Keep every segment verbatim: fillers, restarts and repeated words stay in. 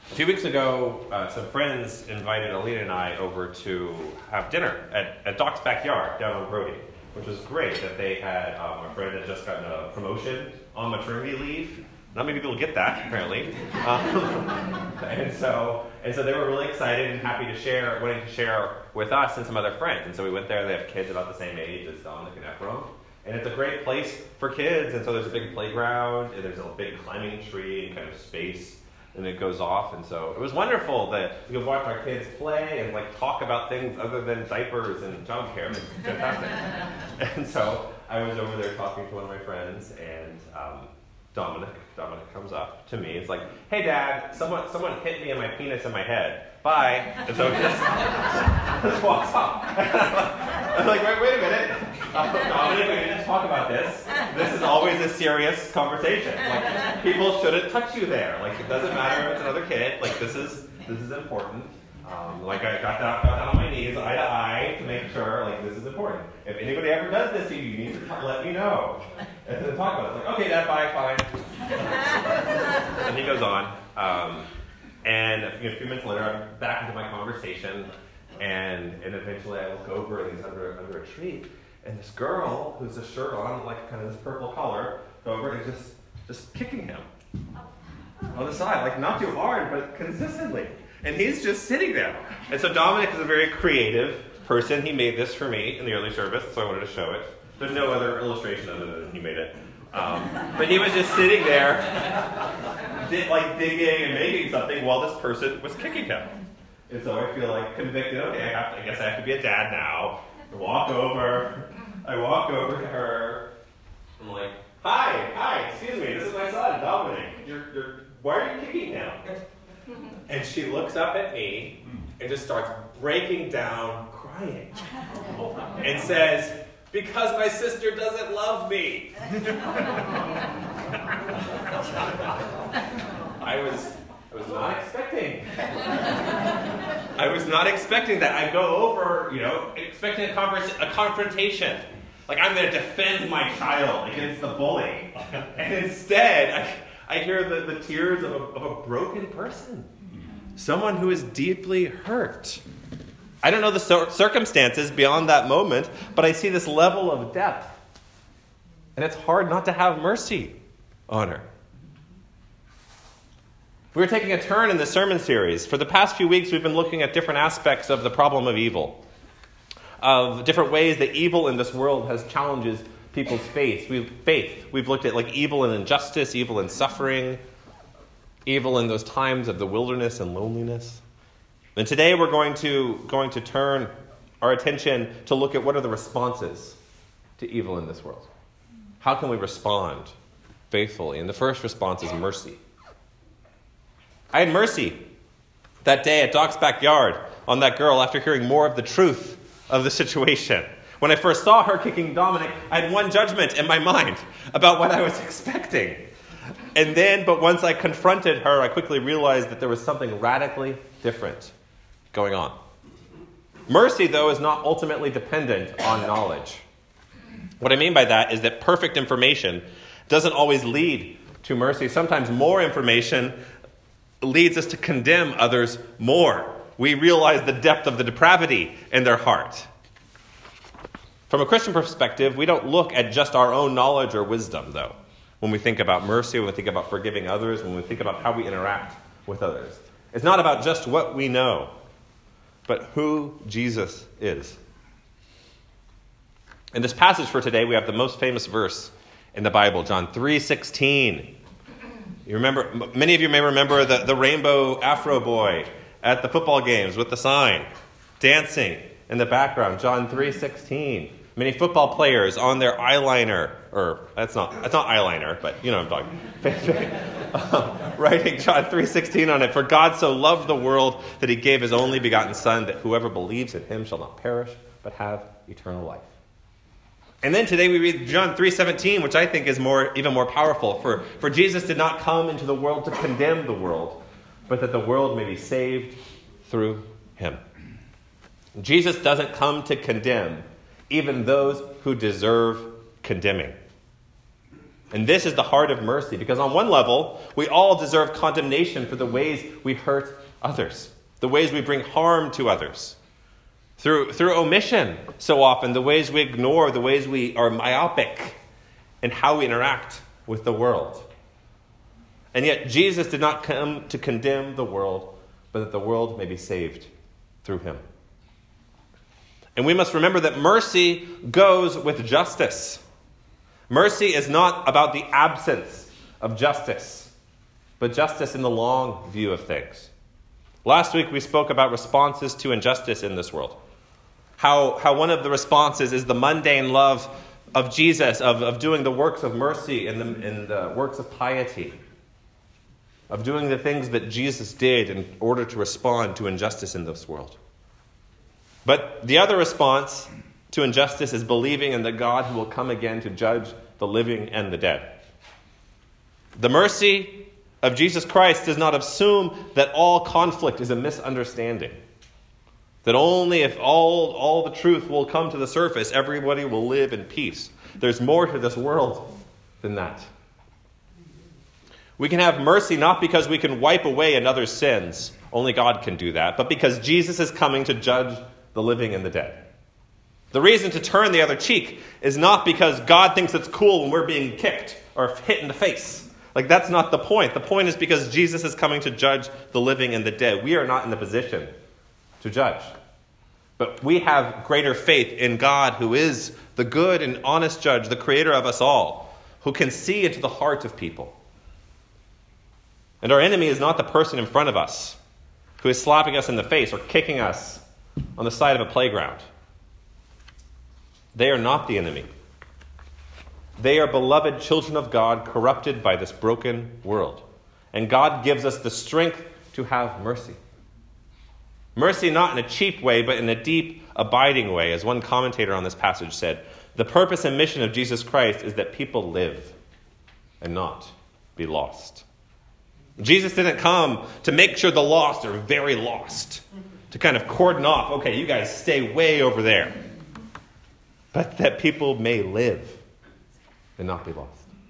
A few weeks ago, uh, some friends invited Alina and I over to have dinner at, at Doc's backyard down on Brody, which was great that they had, um, a friend had just gotten a promotion on maternity leave. Not many people get that, apparently. Um, and so and so they were really excited and happy to share, wanting to share with us and some other friends. And so we went there. They have kids about the same age as Dominic and Ephraim. And it's a great place for kids. And so there's a big playground, and there's a big climbing tree and kind of space. And it goes off, and so it was wonderful that we could watch our kids play and like talk about things other than diapers and childcare. It was fantastic. And so I was over there talking to one of my friends, and um, Dominic, Dominic comes up to me. It's like, "Hey, Dad, someone, someone hit me in my penis in my head. Bye." And so just, just walks off. I'm like, wait, wait a minute. Uh, Dominic, we didn't talk about this. This is always a serious conversation. Like, people shouldn't touch you there. Like, it doesn't matter if it's another kid. Like, this is this is important. Um, like, I got down, got down on my knees, eye to eye, to make sure, like, this is important. If anybody ever does this to you, you need to t- let me know. And then talk about it. It's like, okay, Dad, bye, fine. And he goes on. Um, and you know, a few minutes later, I'm back into my conversation. And and eventually I look over and he's under, under a tree. And this girl, who's a shirt on, like kind of this purple color, go over and just, just kicking him on the side. Like, not too hard, but consistently. And he's just sitting there. And so Dominic is a very creative person. He made this for me in the early service, so I wanted to show it. There's no other illustration other than he made it. Um, but he was just sitting there, di- like digging and making something while this person was kicking him. And so I feel like convicted. Okay, I, have to, I guess I have to be a dad now. I walk over. I walk over to her. I'm like, "Hi, hi, excuse me. This is my son, Dominic. You're, you're, why are you kicking him?" And she looks up at me and just starts breaking down, crying, and says, "Because my sister doesn't love me." I was, I was not expecting. I was not expecting that. I go over, you know, expecting a, converse, a confrontation. Like, I'm going to defend my child against the bully. And instead, I, I hear the, the tears of a, of a broken person. Someone who is deeply hurt. I don't know the so- circumstances beyond that moment, but I see this level of depth. And it's hard not to have mercy on her. We're taking a turn in the sermon series. For the past few weeks, we've been looking at different aspects of the problem of evil, of different ways that evil in this world has challenges people's faith. We've, faith. We've looked at like evil and injustice, evil and suffering, evil in those times of the wilderness and loneliness. And today we're going to going to turn our attention to look at what are the responses to evil in this world. How can we respond faithfully? And the first response is mercy. I had mercy that day at Doc's backyard on that girl after hearing more of the truth of the situation. When I first saw her kicking Dominic, I had one judgment in my mind about what I was expecting. And then, but once I confronted her, I quickly realized that there was something radically different going on. Mercy, though, is not ultimately dependent on knowledge. What I mean by that is that perfect information doesn't always lead to mercy. Sometimes more information leads us to condemn others more. We realize the depth of the depravity in their heart. From a Christian perspective, we don't look at just our own knowledge or wisdom, though, when we think about mercy, when we think about forgiving others, when we think about how we interact with others. It's not about just what we know, but who Jesus is. In this passage for today, we have the most famous verse in the Bible, John three sixteen. You remember, many of you may remember the, the rainbow Afro boy at the football games with the sign, dancing in the background, John three sixteen. Many football players on their eyeliner, or that's not that's not eyeliner, but you know what I'm talking about, um, writing John three sixteen on it. For God so loved the world that he gave his only begotten Son, that whoever believes in him shall not perish, but have eternal life. And then today we read John three seventeen, which I think is more even more powerful. For, for Jesus did not come into the world to condemn the world, but that the world may be saved through him. Jesus doesn't come to condemn even those who deserve condemning. And this is the heart of mercy, because on one level, we all deserve condemnation for the ways we hurt others, the ways we bring harm to others. Through, through omission, so often, the ways we ignore, the ways we are myopic in how we interact with the world. And yet, Jesus did not come to condemn the world, but that the world may be saved through him. And we must remember that mercy goes with justice. Mercy is not about the absence of justice, but justice in the long view of things. Last week we spoke about responses to injustice in this world. How, how one of the responses is the mundane love of Jesus, of, of doing the works of mercy and the, and the works of piety, of doing the things that Jesus did in order to respond to injustice in this world. But the other response to injustice is believing in the God who will come again to judge the living and the dead. The mercy of Jesus Christ does not assume that all conflict is a misunderstanding. That only if all, all the truth will come to the surface, everybody will live in peace. There's more to this world than that. We can have mercy not because we can wipe away another's sins. Only God can do that. But because Jesus is coming to judge the living and the dead. The reason to turn the other cheek is not because God thinks it's cool when we're being kicked or hit in the face. Like, that's not the point. The point is because Jesus is coming to judge the living and the dead. We are not in the position to judge. But we have greater faith in God, who is the good and honest judge, the creator of us all, who can see into the heart of people. And our enemy is not the person in front of us who is slapping us in the face or kicking us on the side of a playground. They are not the enemy. They are beloved children of God, corrupted by this broken world. And God gives us the strength to have mercy. Mercy not in a cheap way, but in a deep, abiding way. As one commentator on this passage said, the purpose and mission of Jesus Christ is that people live and not be lost. Jesus didn't come to make sure the lost are very lost, to kind of cordon off, okay, you guys stay way over there. But that people may live and not be lost.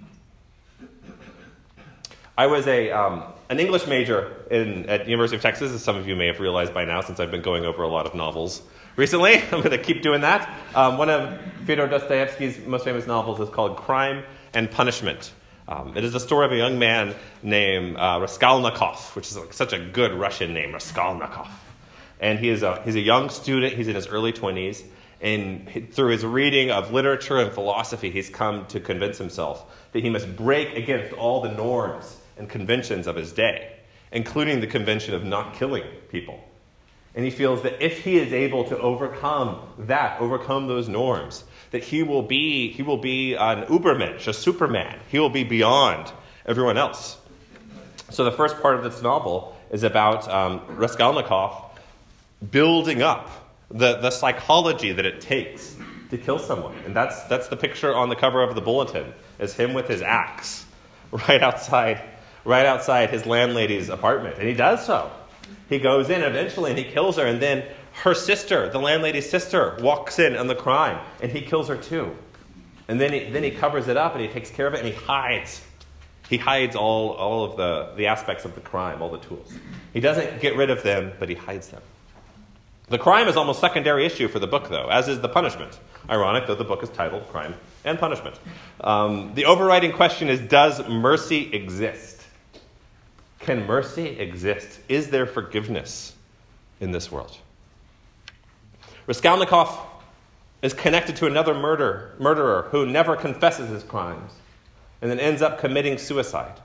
I was a um, an English major in, at University of Texas, as some of you may have realized by now, since I've been going over a lot of novels recently. I'm going to keep doing that. Um, one of Fyodor Dostoevsky's most famous novels is called Crime and Punishment. Um, it is the story of a young man named uh, Raskolnikov, which is like such a good Russian name, Raskolnikov. And he is a, he's a young student. He's in his early twenties. And through his reading of literature and philosophy, he's come to convince himself that he must break against all the norms and conventions of his day, including the convention of not killing people. And he feels that if he is able to overcome that, overcome those norms, that he will be he will be an Ubermensch, a Superman. He will be beyond everyone else. So the first part of this novel is about um, Raskolnikov building up the, the psychology that it takes to kill someone. And that's that's the picture on the cover of the bulletin, is him with his axe right outside, right outside his landlady's apartment. And he does so. He goes in eventually and he kills her, and then her sister, the landlady's sister, walks in on the crime, and he kills her too. And then he, then he covers it up and he takes care of it, and he hides. He hides all, all of the, the aspects of the crime, all the tools. He doesn't get rid of them, but he hides them. The crime is almost secondary issue for the book, though, as is the punishment. Ironic, though the book is titled Crime and Punishment. Um, the overriding question is, does mercy exist? Can mercy exist? Is there forgiveness in this world? Raskolnikov is connected to another murder, murderer who never confesses his crimes and then ends up committing suicide.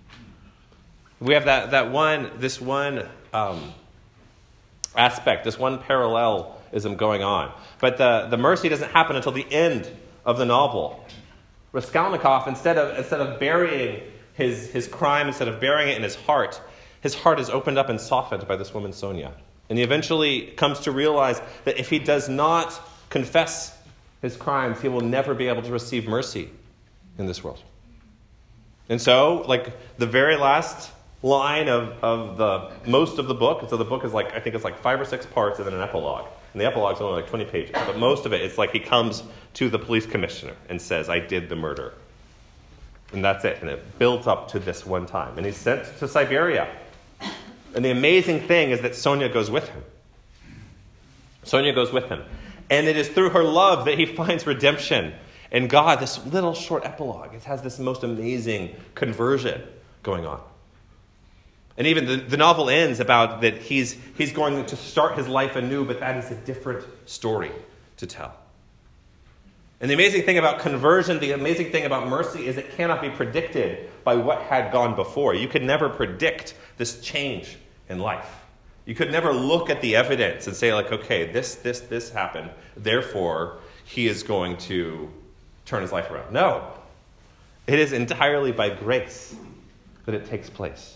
We have that, that one, this one um, aspect, this one parallelism going on. But the, the mercy doesn't happen until the end of the novel. Raskolnikov, instead of, instead of burying his, his crime, instead of burying it in his heart, his heart is opened up and softened by this woman, Sonia. And he eventually comes to realize that if he does not confess his crimes, he will never be able to receive mercy in this world. And so, like, the very last line of, of the most of the book, so the book is like, I think it's like five or six parts and then an epilogue. And the epilogue is only like twenty pages. But most of it, it's like he comes to the police commissioner and says, I did the murder. And that's it. And it built up to this one time. And he's sent to Siberia. And the amazing thing is that Sonia goes with him. Sonia goes with him. And it is through her love that he finds redemption. And God, this little short epilogue, it has this most amazing conversion going on. And even the, the novel ends about that he's, he's going to start his life anew, but that is a different story to tell. And the amazing thing about conversion, the amazing thing about mercy is it cannot be predicted by what had gone before. You could never predict this change in life. You could never look at the evidence and say, like, okay, this, this, this happened, therefore he is going to turn his life around. No. It is entirely by grace that it takes place.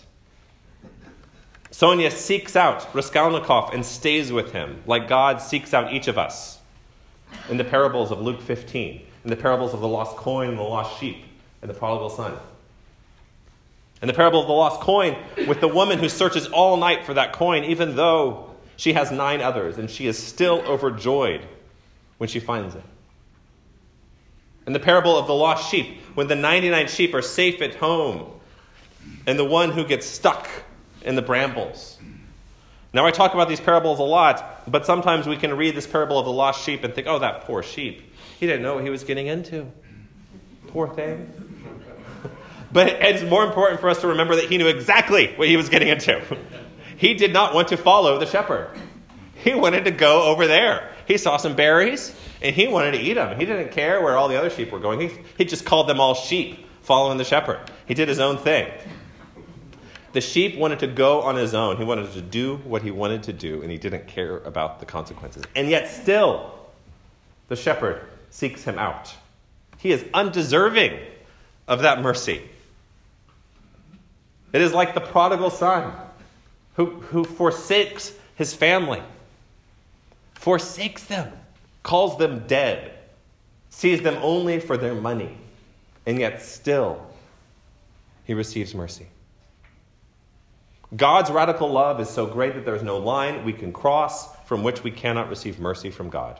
Sonia seeks out Raskolnikov and stays with him, like God seeks out each of us. In the parables of Luke fifteen, in the parables of the lost coin and the lost sheep, and the prodigal son. In the parable of the lost coin, with the woman who searches all night for that coin, even though she has nine others, and she is still overjoyed when she finds it. In the parable of the lost sheep, when the ninety-nine sheep are safe at home, and the one who gets stuck in the brambles. Now, I talk about these parables a lot, but sometimes we can read this parable of the lost sheep and think, oh, that poor sheep. He didn't know what he was getting into. Poor thing. But it's more important for us to remember that he knew exactly what he was getting into. He did not want to follow the shepherd. He wanted to go over there. He saw some berries, and he wanted to eat them. He didn't care where all the other sheep were going. He, he just called them all sheep, following the shepherd. He did his own thing. The sheep wanted to go on his own. He wanted to do what he wanted to do, and he didn't care about the consequences. And yet still, the shepherd seeks him out. He is undeserving of that mercy. It is like the prodigal son who, who forsakes his family, forsakes them, calls them dead, sees them only for their money, and yet still he receives mercy. God's radical love is so great that there is no line we can cross from which we cannot receive mercy from God.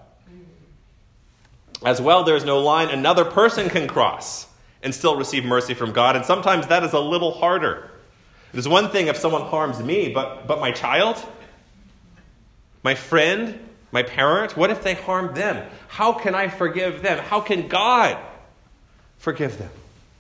As well, there is no line another person can cross and still receive mercy from God. And sometimes that is a little harder. It is one thing if someone harms me, but, but my child, my friend, my parent, what if they harmed them? How can I forgive them? How can God forgive them?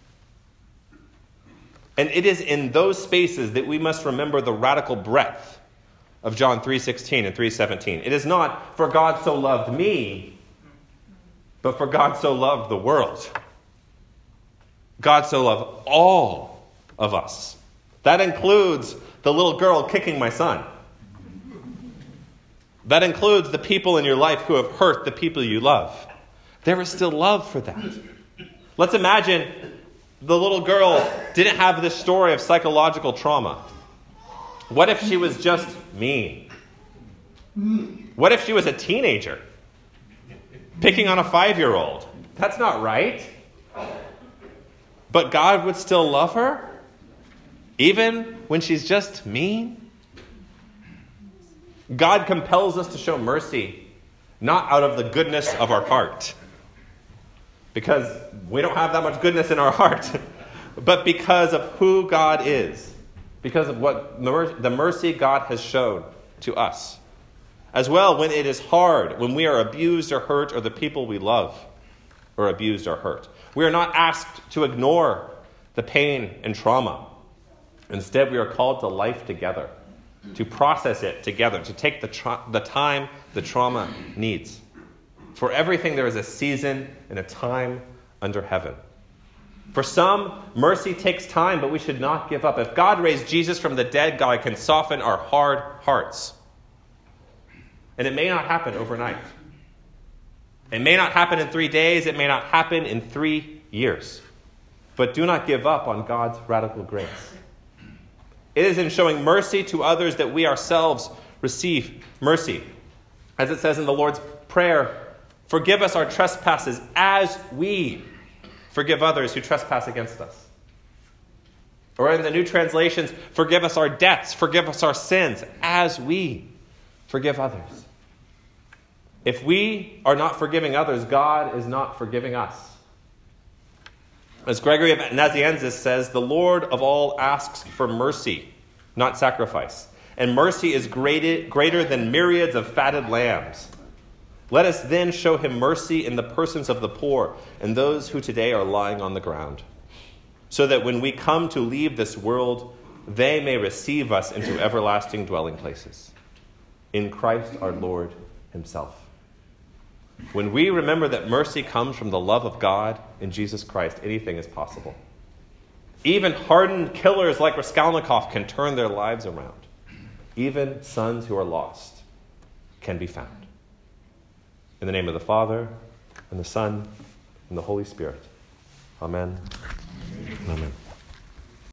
And it is in those spaces that we must remember the radical breadth of John three sixteen and three seventeen. It is not, for God so loved me, but for God so loved the world. God so loved all of us. That includes the little girl kicking my son. That includes the people in your life who have hurt the people you love. There is still love for that. Let's imagine the little girl didn't have this story of psychological trauma. What if she was just mean? What if she was a teenager picking on a five-year-old? That's not right. But God would still love her, even when she's just mean? God compels us to show mercy, not out of the goodness of our heart, because we don't have that much goodness in our heart, but because of who God is, because of what the mercy God has shown to us. As well, when it is hard, when we are abused or hurt, or the people we love are abused or hurt. We are not asked to ignore the pain and trauma. Instead, we are called to life together, to process it together, to take the, tra- the time the trauma needs. For everything there is a season and a time under heaven. For some, mercy takes time, but we should not give up. If God raised Jesus from the dead, God can soften our hard hearts. And it may not happen overnight. It may not happen in three days. It may not happen in three years. But do not give up on God's radical grace. It is in showing mercy to others that we ourselves receive mercy. As it says in the Lord's Prayer, forgive us our trespasses as we forgive others who trespass against us. Or in the new translations, forgive us our debts, forgive us our sins as we forgive others. If we are not forgiving others, God is not forgiving us. As Gregory of Nazianzus says, the Lord of all asks for mercy, not sacrifice. And mercy is greater, greater than myriads of fatted lambs. Let us then show him mercy in the persons of the poor and those who today are lying on the ground, so that when we come to leave this world, they may receive us into everlasting dwelling places, in Christ our Lord himself. When we remember that mercy comes from the love of God in Jesus Christ, anything is possible. Even hardened killers like Raskolnikov can turn their lives around. Even sons who are lost can be found. In the name of the Father, and the Son, and the Holy Spirit. Amen. Amen.